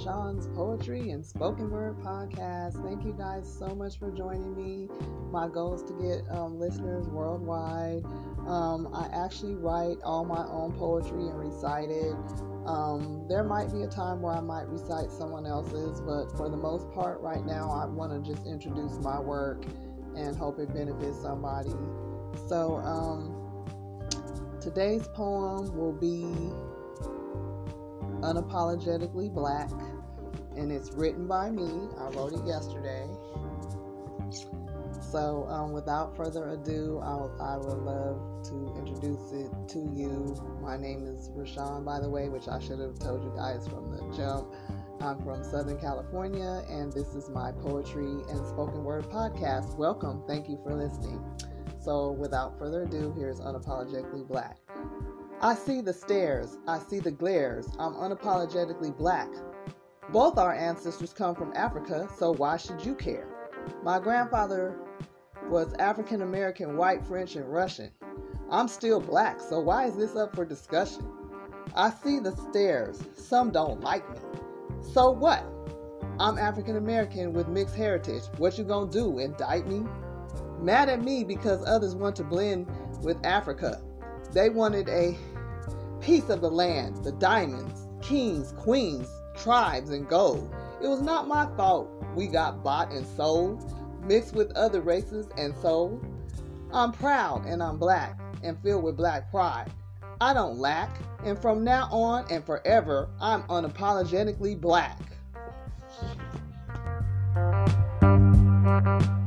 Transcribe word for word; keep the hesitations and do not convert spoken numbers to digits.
Rashawn's Poetry and Spoken Word Podcast. Thank you guys so much for joining me. My goal is to get um, listeners worldwide. Um, I actually write all my own poetry and recite it. Um, there might be a time where I might recite someone else's, but for the most part right now, I want to just introduce my work and hope it benefits somebody. So um, today's poem will be Unapologetically Black, and it's written by me. I wrote it yesterday. So um, without further ado, I'll, I would love to introduce it to you. My name is Rashawn, by the way, which I should have told you guys from the jump. I'm from Southern California, and this is my poetry and spoken word podcast. Welcome. Thank you for listening. So without further ado, here's Unapologetically Black. I see the stares, I see the glares, I'm unapologetically black. Both our ancestors come from Africa, so why should you care? My grandfather was African American, white, French, and Russian. I'm still black, so why is this up for discussion? I see the stares, some don't like me. So what? I'm African American with mixed heritage. What you gonna do, indict me? Mad at me because others want to blend with Africa. They wanted a piece of the land, the diamonds, kings, queens, tribes, and gold. It was not my fault we got bought and sold, mixed with other races and sold. I'm proud and I'm black and filled with black pride. I don't lack, and from now on and forever, I'm unapologetically black.